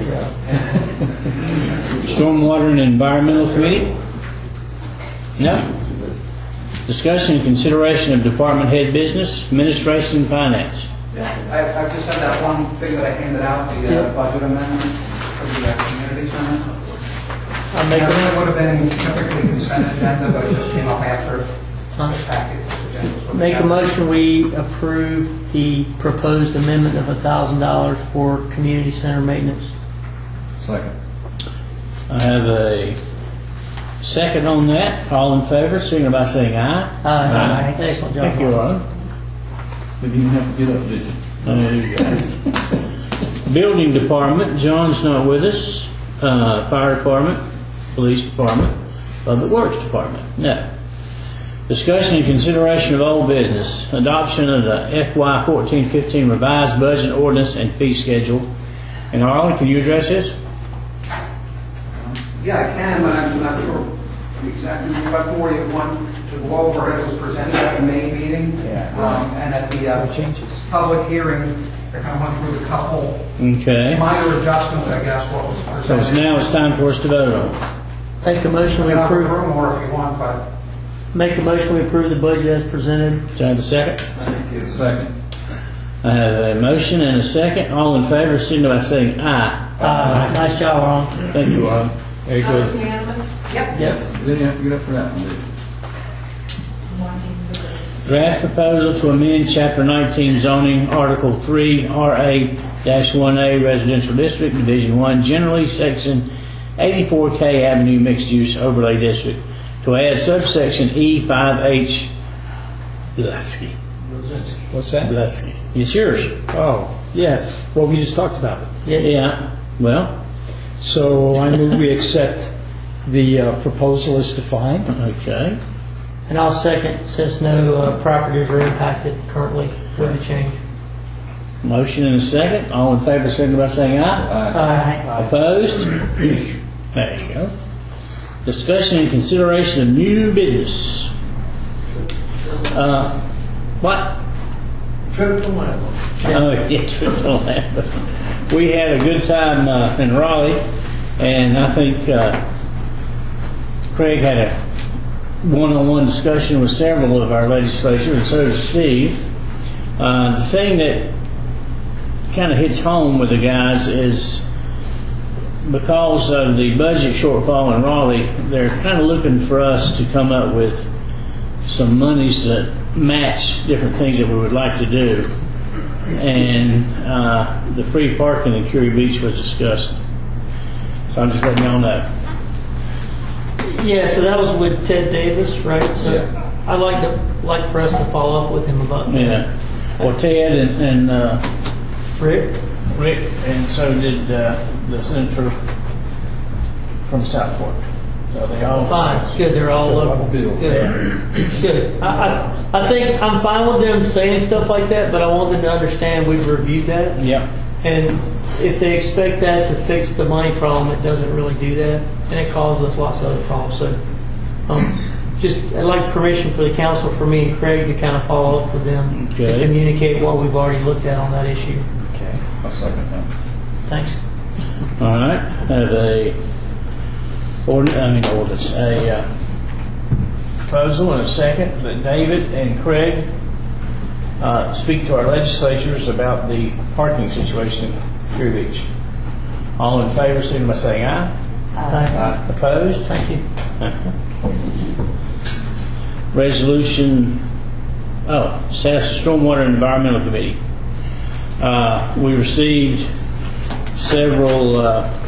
Stormwater and Environmental Committee? No? Discussion and consideration of department head business, administration, and finance. I've just had that one thing that I handed out, the budget amendment for the community center. It would have been typically consent agenda, but it just came up after the packet. Make a motion, we approve the proposed amendment of $1,000 for community center maintenance. Second. I have a second on that. All in favor, signify by saying aye. Aye. Excellent job. Thank you, Ron. We didn't have to get up, did you? There you go. Building department, John's not with us. Fire department, police department, public works department, no. Discussion and consideration of old business, adoption of the FY 14-15 revised budget ordinance and fee schedule. And Arlen, can you address this? Yeah, I can, but I'm not sure exactly what more you want to go over. It was presented at the May meeting, and at the Changes. public hearing, I kind of went through a couple Okay. minor adjustments, I guess, what was presented. So now it's time for us to vote on it. Make a motion, we We have approve. room more if you want, but Make a motion we approve the budget as presented. Do I have a second? Thank you. Second. I have a motion and a second. All in favor, signify by saying aye. Nice job, Ron. Thank you, Rob. Very That was good. unanimous? Yep. Yes. You didn't have to get up for that one, did you? Draft proposal to amend Chapter 19 zoning, Article 3, RA-1A Residential District, Division 1, generally, Section 84K Avenue Mixed Use Overlay District, to add subsection E5H. Blaski. What's that? Blaski. It's yours. Oh, yes. Well, we just talked about it. Yeah. Well, So I move we accept the proposal as defined. okay. And I'll second, since no properties are impacted currently with the change. Motion and a second. All in favor, signify by saying aye. Aye. Opposed? There you go. Discussion and consideration of new business. What? Trip to Lambeau. Oh, yeah, trip to Lambeau. We had a good time in Raleigh, and I think Craig had a one-on-one discussion with several of our legislators, and so does Steve. The thing that kind of hits home with the guys is because of the budget shortfall in Raleigh, they're kind of looking for us to come up with some monies to match different things that we would like to do. And the free parking in Curie Beach was discussed. So I'm just letting y'all know. Yeah, so that was with Ted Davis, right? So I'd like for us to follow up with him about that. Yeah. Well, Ted and Rick? and so did the senator from Southport. So they all Fine, good, they're all local. Good. Good. I think I'm fine with them saying stuff like that, but I want them to understand we've reviewed that. Yep. And if they expect that to fix the money problem, it doesn't really do that, and it causes us lots of other problems. So, I'd like permission for the council, for me and Craig to kind of follow up with them to communicate what we've already looked at on that issue. Okay. I'll second that. Thanks. All right. Have a ordinance, a proposal and a second that David and Craig speak to our legislatures about the parking situation in Curie Beach. All in favor, signify by saying aye. Aye. Opposed? Thank you. Resolution, status of Stormwater and Environmental Committee. We received several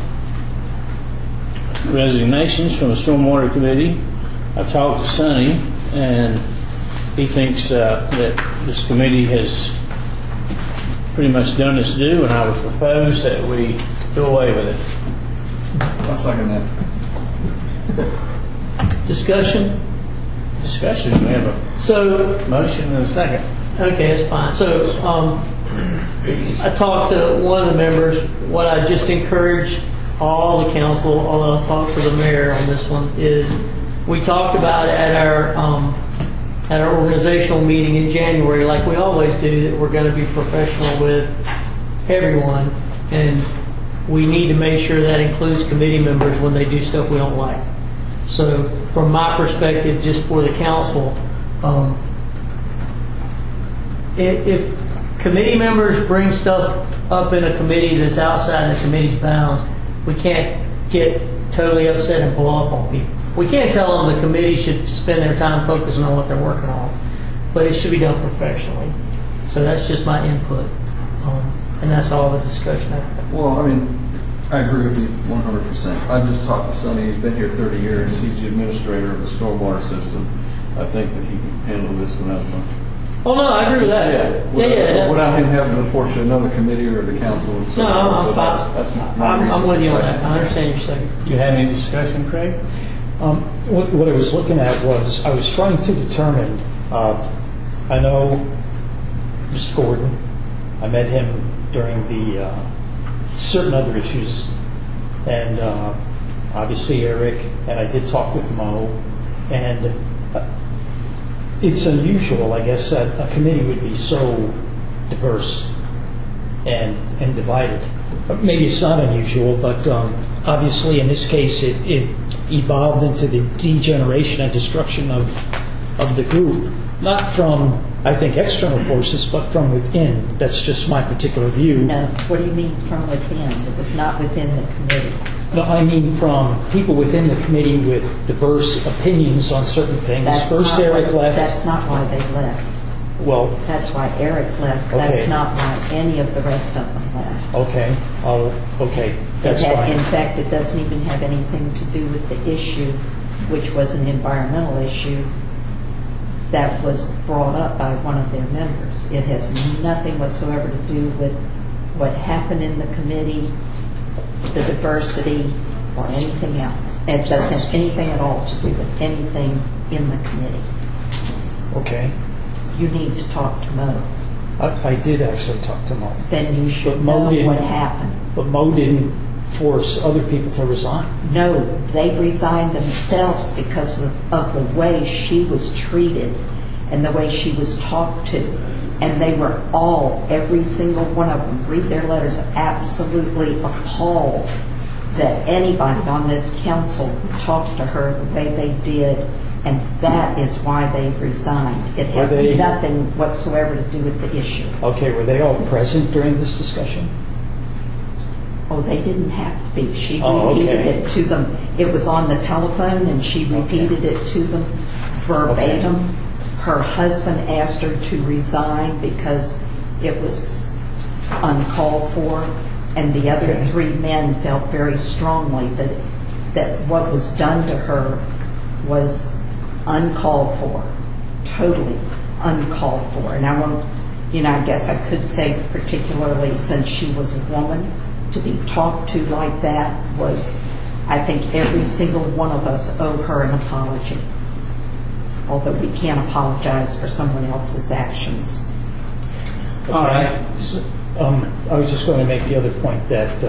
resignations from the Stormwater Committee. I talked to Sonny, and he thinks that this committee has pretty much done its due, and I would propose that we do away with it. I'll second that. Discussion? Discussion, we have a motion and a second. Okay, that's fine. So, I talked to one of the members. What I just encourage all the council, although I'll talk to the mayor on this one, is we talked about at our organizational meeting in January, like we always do, that we're going to be professional with everyone, and we need to make sure that includes committee members when they do stuff we don't like. So from my perspective, just for the council, if committee members bring stuff up in a committee that's outside the committee's bounds, we can't get totally upset and blow up on people. We can't tell them the committee should spend their time focusing on what they're working on, but it should be done professionally. So that's just my input, and that's all the discussion I have. Well, I mean, I agree with you 100%. I just talked to Sonny. He's been here 30 years. He's the administrator of the stormwater system. I think that he can handle this without much. Oh, no, I agree with that. Yeah. Without him having to report to another committee or the council. And so No, I'm fine. That's my I'm with you on that. I understand your second. Do you have any discussion, Craig? What I was looking at was, I was trying to determine, I know Mr. Gordon, I met him during the certain other issues, and obviously Eric, and I did talk with Mo, and it's unusual, I guess, that a committee would be so diverse and divided. Maybe it's not unusual, but obviously in this case it evolved into the degeneration and destruction of of the group, not from, I think, external forces, but from within. That's just my particular view. No, what do you mean from within? It was not within the committee. No, I mean from people within the committee with diverse opinions on certain things. First, Eric left. That's not why they left. Well, that's why Eric left. Okay. That's not why any of the rest of them left. Okay. Okay. That's fine. In fact, it doesn't even have anything to do with the issue, which was an environmental issue that was brought up by one of their members. It has nothing whatsoever to do with what happened in the committee, the diversity, or anything else. It doesn't have anything at all to do with anything in the committee. Okay. You need to talk to Mo. I did actually talk to Mo. Then you should know what happened. But Mo didn't force other people to resign. No, they resigned themselves because of the way she was treated and the way she was talked to. And they were all, every single one of them, read their letters, absolutely appalled that anybody on this council would talk to her the way they did. And that is why they resigned. It had nothing whatsoever to do with the issue. Okay, were they all present during this discussion? Oh, they didn't have to be. She repeated it to them. It was on the telephone, and she repeated it to them verbatim. Okay. Her husband asked her to resign because it was uncalled for, and the other three men felt very strongly that what was done to her was uncalled for, totally uncalled for. And I won't, I guess I could say particularly since she was a woman, to be talked to like that was, I think every single one of us owe her an apology. Although we can't apologize for someone else's actions. Okay. All right. So, I was just going to make the other point that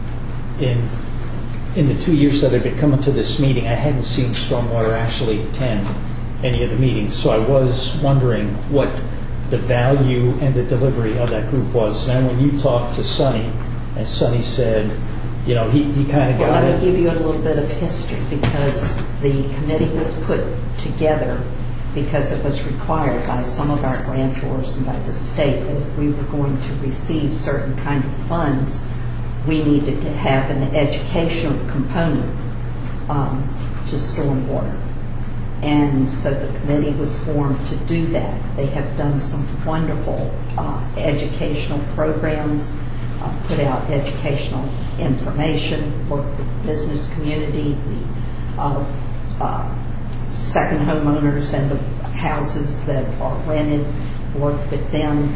in the 2 years that I've been coming to this meeting, I hadn't seen Stormwater actually attend any of the meetings. So I was wondering what the value and the delivery of that group was. Now, when you talked to Sonny, and Sonny said, he kind of got it. Let me give you a little bit of history, because the committee was put together because it was required by some of our grantors and by the state that if we were going to receive certain kind of funds, we needed to have an educational component to stormwater. And so the committee was formed to do that. They have done some wonderful educational programs, put out educational information, worked with the business community, the second homeowners and the houses that are rented, worked with them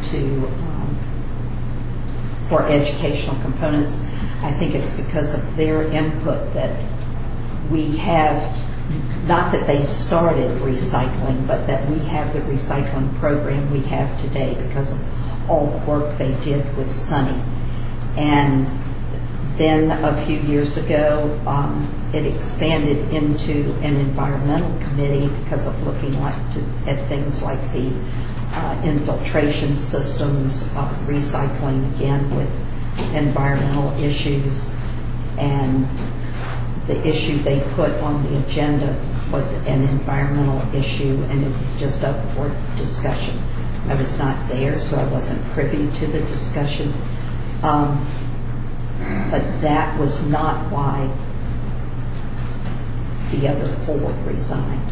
for educational components. I think it's because of their input that we have, not that they started recycling, but that we have the recycling program we have today because of all the work they did with Sonny. And then a few years ago, it expanded into an environmental committee because of looking at things like the infiltration systems, recycling again with environmental issues. And the issue they put on the agenda was an environmental issue, and it was just up for discussion. I was not there, so I wasn't privy to the discussion. But that was not why the other four resigned.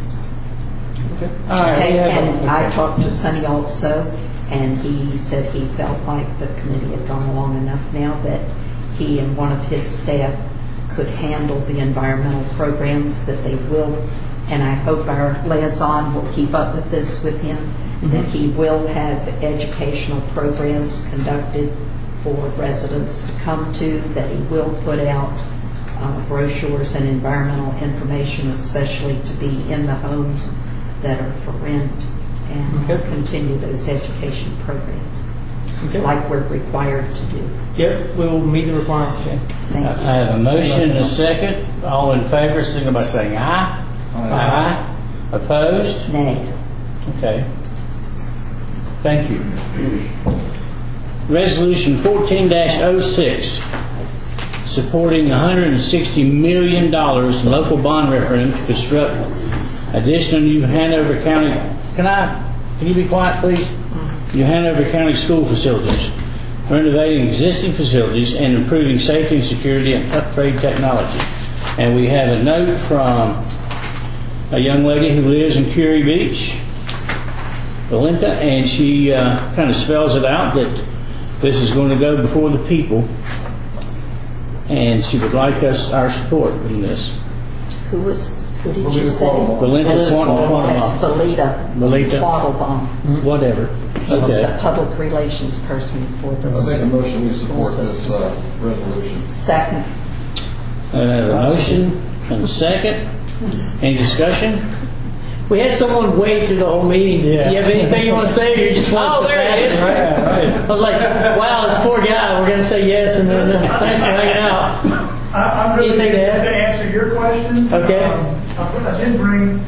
And I talked to Sonny also, and he said he felt like the committee had gone long enough now that he and one of his staff could handle the environmental programs, that they will, and I hope our liaison will keep up with this with him, that he will have educational programs conducted for residents to come to, that he will put out brochures and environmental information, especially to be in the homes that are for rent, and continue those education programs like we're required to do. Yep, we will meet the requirements. Thank you. I have a motion and a second. All in favor, signal by saying aye. Aye. Opposed? Nay. Okay. Thank you. Resolution 14-06, supporting $160 million in local bond referendum to construct additional New Hanover County. Can you be quiet, please? New Hanover County school facilities, renovating existing facilities, and improving safety and security and upgrade technology. And we have a note from a young lady who lives in Curie Beach, Belinda, and she kind of spells it out that this is going to go before the people, and she would like our support in this. Who did you say? Belinda That's Belita. Belita Quattlebaum. Whatever. She's Okay. the public relations person for the I make a motion we support this resolution. Second. I have a motion and a second. Any discussion? We had someone wait through the whole meeting. Do you have anything you want to say, or you just want us to pass it? Right? I was like, wow, this poor guy, we're going to say yes, and then thanks for hanging out. I'm really Anything to to add? answer your questions. Okay. I did bring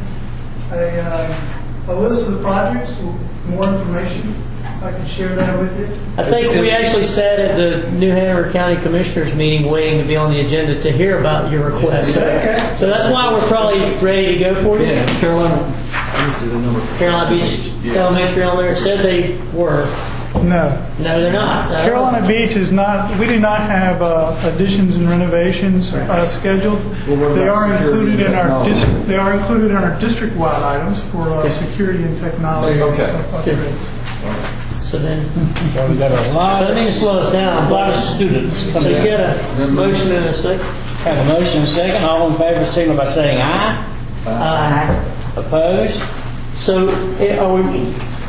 a list of the projects, more information. I can share that with you. I think we actually sat at the New Hanover County Commissioners meeting waiting to be on the agenda to hear about your request. Okay. So that's why we're probably ready to go for you. Yeah, Carolina Beach Elementary on there. It said they were. No. No, they're not. Carolina Beach is not, we do not have additions and renovations scheduled. Well, what They about are security included in our and they are included in our district-wide items for security and technology Okay. upgrades. So then, So we got a lot I mean, to slow us down. a lot of students So coming you in. got a motion and a second? Have a motion and a second. All in favor signal by saying aye. Opposed? So, are we?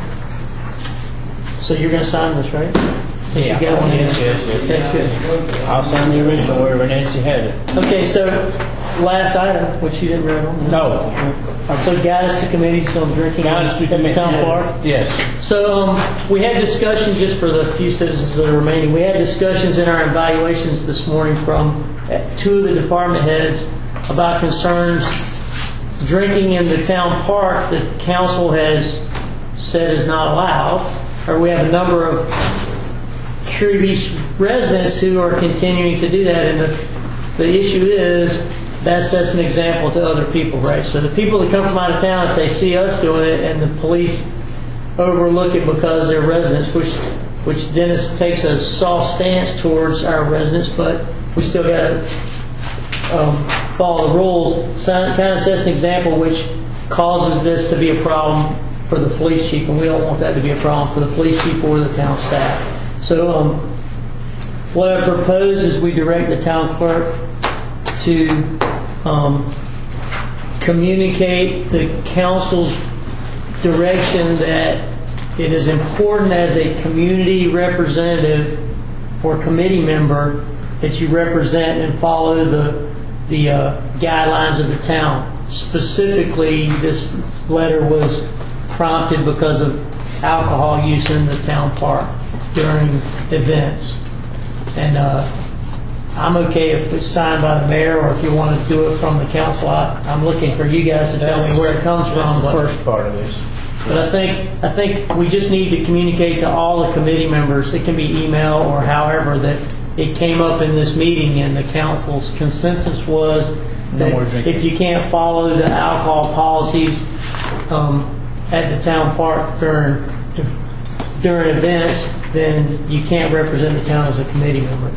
So you're going to sign this, right? Since you got one in. Yes. Okay, good. I'll sign the original wherever Nancy has it. Okay, so last item, which you didn't read on. No. So guidance to committees on drinking Guidance to at the committee. town park. Yes. So we had discussion, just for the few citizens that are remaining, we had discussions in our evaluations this morning from two of the department heads about concerns drinking in the town park that council has said is not allowed. Or we have a number of Curie Beach residents who are continuing to do that, and the issue is that sets an example to other people, right? So the people that come from out of town, if they see us doing it and the police overlook it because they're residents, which Dennis takes a soft stance towards our residents, but we still got to follow the rules, so it kind of sets an example which causes this to be a problem for the police chief, and we don't want that to be a problem for the police chief or the town staff. So what I propose is we direct the town clerk to communicate the council's direction that it is important as a community representative or committee member that you represent and follow the guidelines of the town. Specifically, this letter was prompted because of alcohol use in the town park during events. And I'm okay if it's signed by the mayor, or if you want to do it from the council. I'm looking for you guys to tell me where it comes from. That's the but- first part of this. But I think we just need to communicate to all the committee members. It can be email or however that it came up in this meeting, and the council's consensus was No more that drinking. if you can't follow the alcohol policies at the town park during events, then you can't represent the town as a committee member.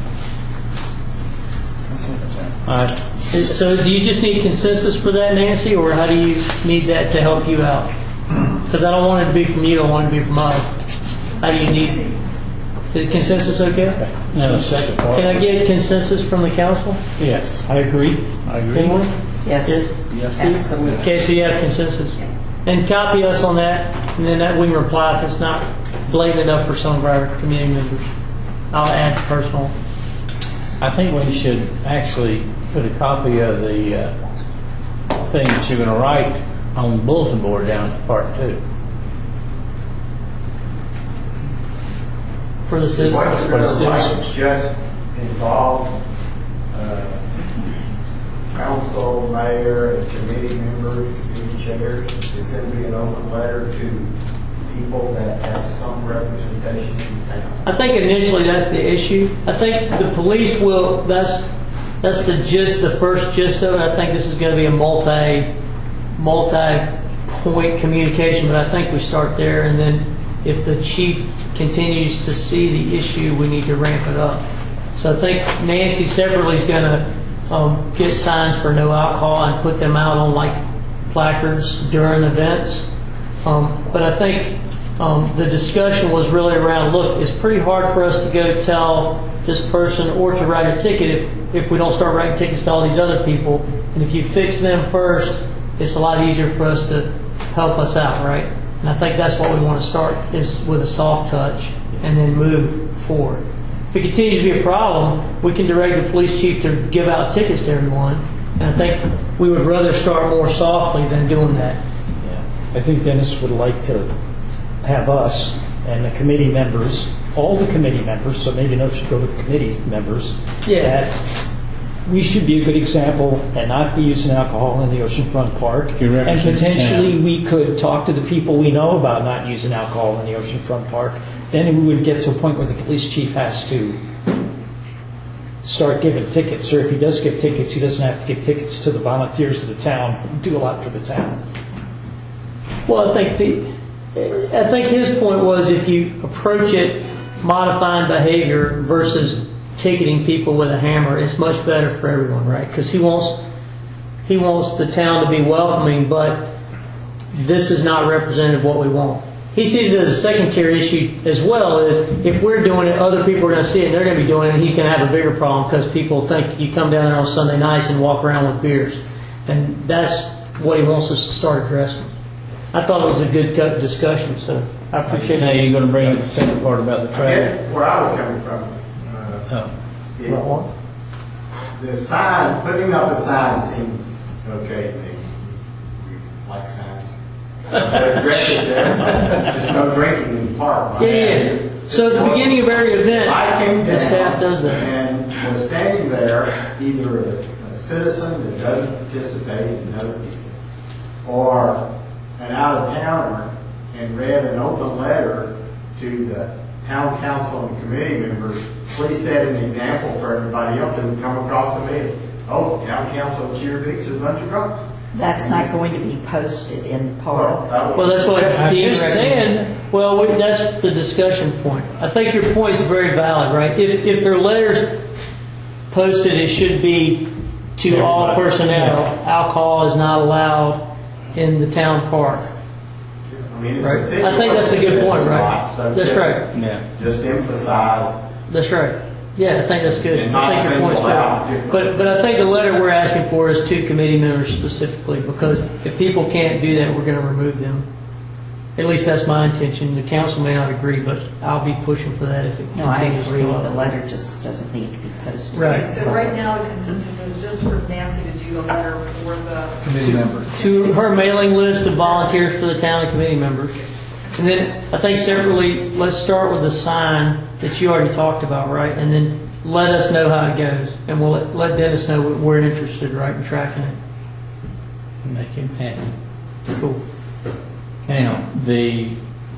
All right. So do you just need consensus for that, Nancy, or how do you need that to help you out? Because I don't want it to be from you, I want it to be from us. How do you need? Is consensus okay? Now the second part. Can I get consensus from the council? Yes, I agree. I agree. Anyone? Yes, Yes. absolutely. Okay, so you have consensus. And copy us on that, and then that we can reply if it's not blatant enough for some of our community members. I'll add personal. I think we should actually put a copy of the thing that you're going to write on the bulletin board down at the park too. For the citizens. What's For the the citizens. license just involve council, mayor, and committee members, committee chairs? Is going to be an open letter to people that have some representation in town? I think initially that's the issue. I think the police will, that's that's the gist, the first gist of it. I think this is going to be a multi-point communication, but I think we start there, and then if the chief continues to see the issue, we need to ramp it up. So I think Nancy separately is going to get signs for no alcohol and put them out on like placards during events. But I think the discussion was really around, look, it's pretty hard for us to go tell this person or to write a ticket if we don't start writing tickets to all these other people. And if you fix them first, it's a lot easier for us to help us out, right? And I think that's what we want to start, is with a soft touch and then move forward. If it continues to be a problem, we can direct the police chief to give out tickets to everyone. And I think we would rather start more softly than doing that. Yeah. I think Dennis would like to have us and the committee members, all the committee members, so maybe no should go to the committee members, that we should be a good example and not be using alcohol in the Oceanfront Park. And potentially we could talk to the people we know about not using alcohol in the Oceanfront Park. Then we would get to a point where the police chief has to start giving tickets. Or if he does give tickets, he doesn't have to give tickets to the volunteers of the town who do a lot for the town. Well, I think his point was, if you approach it modifying behavior versus ticketing people with a hammer, it's much better for everyone, right? Because he wants the town to be welcoming, but this is not representative of what we want. He sees it as a secondary issue as well, is if we're doing it, other people are going to see it, and they're going to be doing it, and he's going to have a bigger problem because people think you come down there on Sunday nights and walk around with beers. And that's what he wants us to start addressing. I thought it was a good discussion, so I appreciate it. Now you're going to bring up the second part about the traffic. Where I was coming from. The sign, putting up a sign seems okay to me. We like signs. Just no drinking in the park. Yeah. So at the beginning of every event, I came the down staff does that. And was standing there, either a citizen that doesn't participate in other people, or an out-of-towner, and read an open letter to the town council and committee members. Please set an example for everybody else that would come across the meeting. Oh, town council of Cedar Beach is a bunch of drunks. That's not going to be posted in the park. Well, that's what Dean said. Well, that's the discussion point. I think your point is very valid, right? If there are letters posted, it should be to all personnel. Alcohol is not allowed in the town park. I mean, right. I think that's a good point, right? That's right. Yeah. Just emphasize. That's right. Yeah, I think that's good. And I think your point's good. But I think the letter we're asking for is to committee members specifically, because if people can't do that, we're going to remove them. At least that's my intention. The council may not agree, but I'll be pushing for that if it No, I continues to agree. go up. The letter just doesn't need to be posted. Right. So right now, the consensus is just for Nancy to do the letter for the Committee members. To her mailing list of volunteers for the town and committee members. And then I think separately, let's start with the sign that you already talked about, right? And then let us know how it goes. And we'll let Dennis know we're interested, right, in tracking it. Make him happy. Cool. Now, the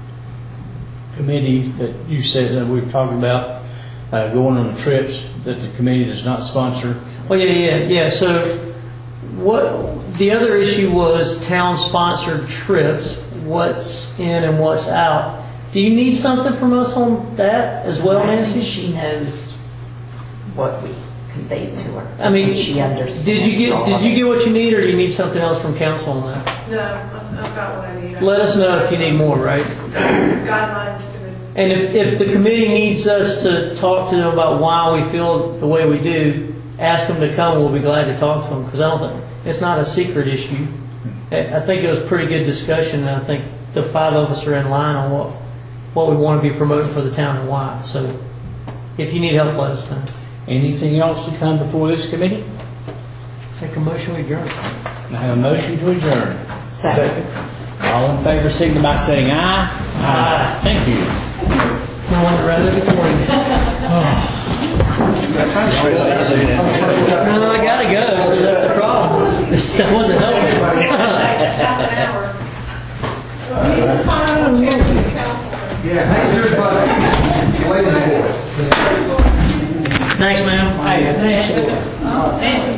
committee that you said that we were talking about going on the trips that the committee does not sponsor. Oh, yeah. So what the other issue was town-sponsored trips, what's in and what's out. Do you need something from us on that as well, Nancy? She knows what we conveyed to her. I mean, she understands. Did you get what you need, or do you need something else from council on that? No, I've got what I need. Let us know if you need more, right? Guidelines to it. And if the committee needs us to talk to them about why we feel the way we do, ask them to come. We'll be glad to talk to them, because I don't think it's not a secret issue. I think it was a pretty good discussion, and I think the five of us are in line on what we want to be promoting for the town and why. So if you need help, let us know. Anything else to come before this committee? Make a motion to adjourn. I have a motion to adjourn. Second. All in favor, signify by saying aye. Aye. Thank you. No one rather before you. No, I gotta go, so that's the problem. That wasn't helping. Yeah, thanks everybody. Ladies and boys. Thanks, ma'am. Hey, Nancy.